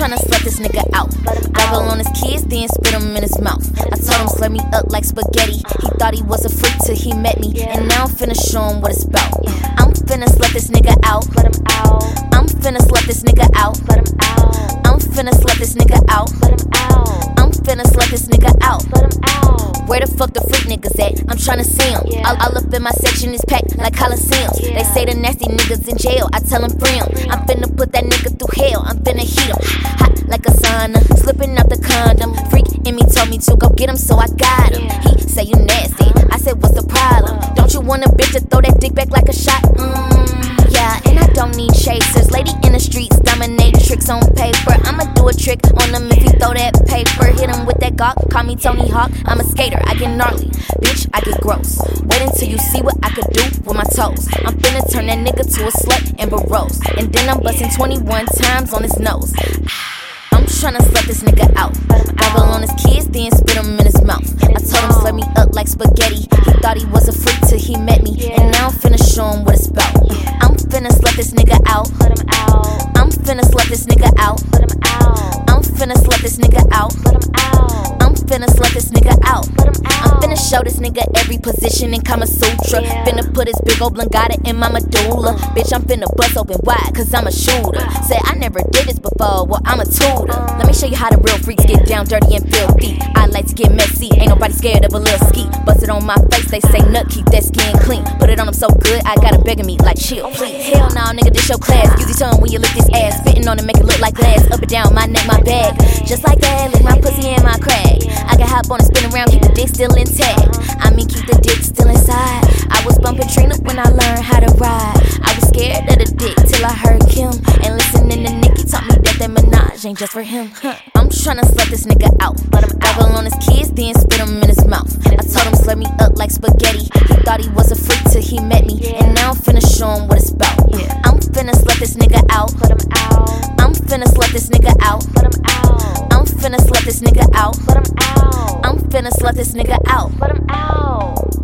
tryna slut this nigga out. Gobble on his kids, then spit him in his mouth. I told him slurp me up like spaghetti. He thought he was a freak till he met me, and now I'm finna show him what it's about. I'm finna slut this nigga out. I'm finna slut this nigga out. I'm finna slut this nigga out. I'm finna slut this nigga out. Where the fuck the freak niggas at? I'm tryna see him. All up in my section is packed like Coliseums. They say the nasty niggas in jail, I tell them free him. I'm finna put that nigga through hell, I'm finna heat him. Hot like a sauna, slipping out the condom. Freak in me told me to go get him, so I got him. He say you nasty, I said what's the problem? Don't you want a bitch to throw that dick back like a shot? Yeah, and I don't need chasers. Lady in the streets, dominate tricks on paper. I'ma do a trick on him if he throw that paper. Hit him with that gawk, call me Tony Hawk. I'm a skater, I get gnarly, bitch, I get gross. Wait until you see what I could do with my toes. I'm finna turn that nigga to a slut and Rose, and then I'm busting 21 times on his nose. I'm tryna slut this nigga out. Gobble on his kids, then spit him in his mouth. I told him slurp me up like spaghetti. He thought he was a freak till he met me, and now I'm finna show him what it's about. I'm finna slut this nigga out. I'm finna slut this nigga out. I'm finna slut this nigga out. I'm finna slut this nigga out. I'm finna show this nigga every position in Kama Sutra. Finna put his big ol' blangata in my medulla. Bitch, I'm finna bust open wide, cause I'm a shooter. Say I never did this before, well I'm a tutor. Let me show you how the real freaks get down dirty and filthy. I like to get messy, ain't nobody scared of a little ski. Bust it on my face, they say nut, keep that skin clean. Put it on them so good, I gotta beg me like chill, please. Hell nah, nigga, this your class. Use your tongue when you lick this ass. Spitting on it, make it look like glass. Up and down, my neck, my back. Just like that, lick my pussy and my crack. I can hop on and spin around, keep the dick still intact. I mean, keep the dick still inside. I was bumping Trina when I learned how to ride. I was scared of the dick till I heard Kim. And listening to Nicki taught me that Minaj ain't just for him. I'm tryna slut this nigga out. Gobble on his kids, then spit him in his mouth. I told him slurp me up like spaghetti. He thought he was a freak till he met me, and now I'm finna show him what it's about. I'm finna slut this nigga out. I'm finna slut this nigga out. I'm finna slut this nigga out. I'm finna slut this nigga out.